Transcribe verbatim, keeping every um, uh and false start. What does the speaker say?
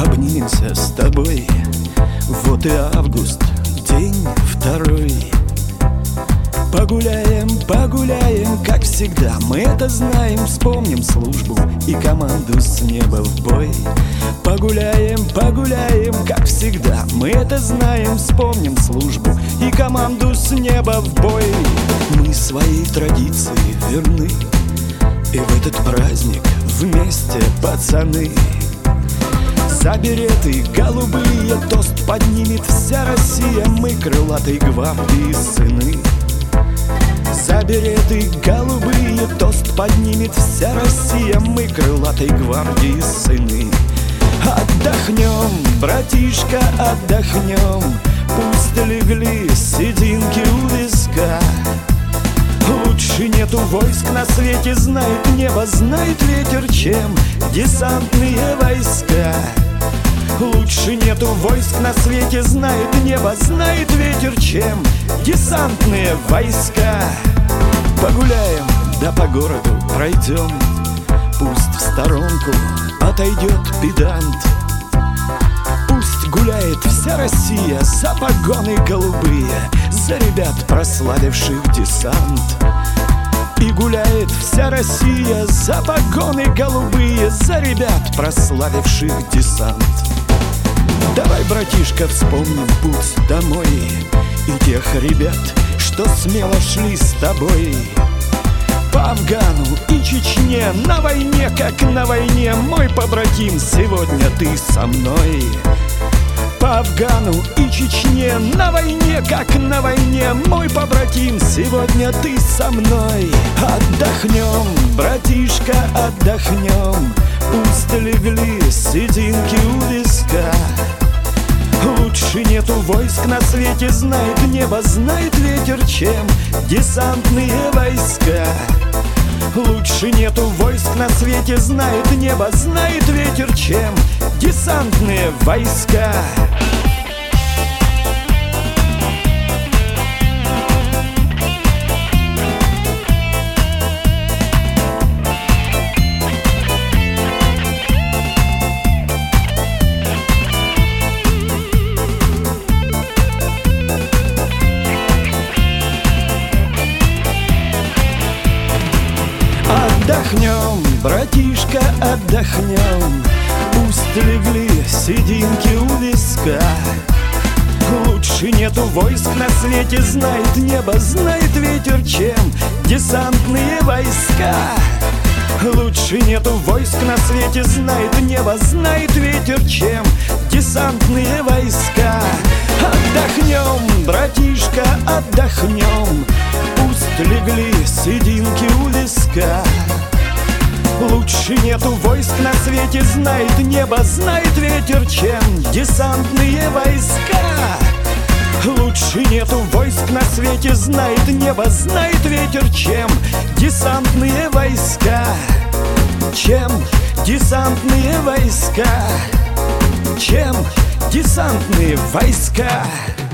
обнимемся с тобой. Вот и август, день второй. Погуляем, погуляем, как всегда. Мы это знаем, вспомним службу и команду с неба в бой. Погуляем, погуляем, как всегда. Мы это знаем, вспомним службу и команду с неба в бой. Мы своей традиции верны, и в этот праздник вместе, пацаны. За береты голубые тост поднимет вся Россия. Мы крылатой гвардии сыны. За береты голубые тост поднимет вся Россия. Мы крылатой гвардии сыны. Отдохнем, братишка, отдохнем. Пусть легли сединки у виска. Лучше нету войск на свете, знает небо, знает ветер, чем десантные войска. Лучше нету войск на свете, знает небо, знает ветер, чем десантные войска. Погуляем, да по городу пройдем. Пусть в сторонку отойдет педант. Пусть гуляет вся Россия за погоны голубые, за ребят, прославивших десант. И гуляет вся Россия за погоны голубые, за ребят, прославивших десант. Давай, братишка, вспомним путь домой и тех ребят, что смело шли с тобой. По Афгану и Чечне на войне, как на войне, мой побратим, сегодня ты со мной. По Афгану и Чечне на войне, как на войне, мой побратим, сегодня ты со мной. Отдохнем, братишка, отдохнем. Пусть легли сединки у виска. Лучше нету войск на свете, знает небо, знает ветер, чем десантные войска. Лучше нету войск на свете, знает небо, знает ветер, чем десантные войска. Отдохнем, братишка, отдохнем. Пусть легли сединки у виска. Лучше нету войск на свете, знает небо, знает ветер, чем десантные войска. Лучше нету войск на свете, знает небо, знает ветер, чем десантные войска. Отдохнем, братишка, отдохнем. Пусть легли сединки у виска. Лучше нету войск на свете, знает небо, знает ветер, чем десантные войска. Лучше нету войск на свете, знает небо, знает ветер, чем десантные войска. Чем десантные войска. Чем десантные войска.